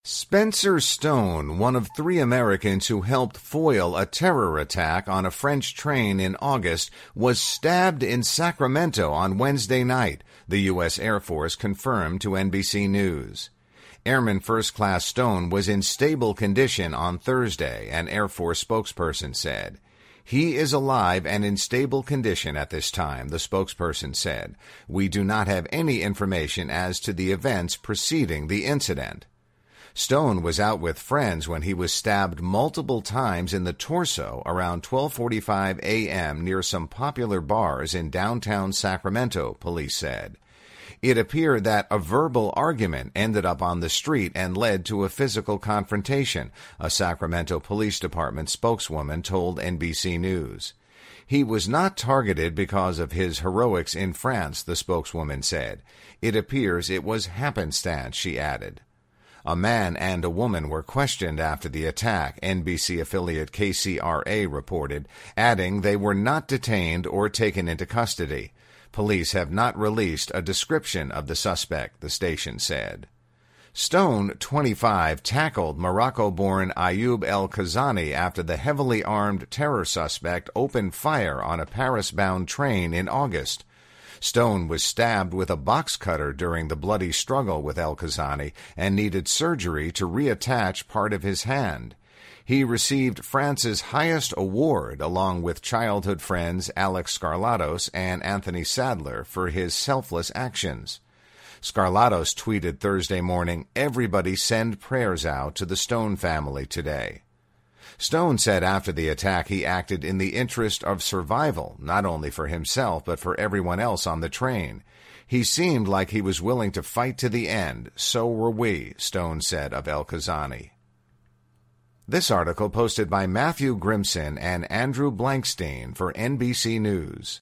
Spencer Stone, one of 3 Americans who helped foil a terror attack on a French train in August, was stabbed in Sacramento on Wednesday night, the U.S. Air Force confirmed to NBC News. Airman First Class Stone was in stable condition on Thursday, an Air Force spokesperson said. He is alive and in stable condition at this time, the spokesperson said. We do not have any information as to the events preceding the incident. Stone was out with friends when he was stabbed multiple times in the torso around 12:45 a.m. near some popular bars in downtown Sacramento, police said. It appeared that a verbal argument ended up on the street and led to a physical confrontation, a Sacramento Police Department spokeswoman told NBC News. He was not targeted because of his heroics in France, the spokeswoman said. It appears it was happenstance, she added. A man and a woman were questioned after the attack, NBC affiliate KCRA reported, adding they were not detained or taken into custody. Police have not released a description of the suspect, the station said. Stone, 25, tackled Morocco-born Ayoub El-Kazani after the heavily armed terror suspect opened fire on a Paris-bound train in August. Stone was stabbed with a box cutter during the bloody struggle with El-Kazani and needed surgery to reattach part of his hand. He received France's highest award along with childhood friends Alex Skarlatos and Anthony Sadler for his selfless actions. Skarlatos tweeted Thursday morning, "Everybody send prayers out to the Stone family today." Stone said after the attack he acted in the interest of survival, not only for himself but for everyone else on the train. He seemed like he was willing to fight to the end. So were we, Stone said of El-Kazani. This article posted by Matthew Grimson and Andrew Blankstein for NBC News.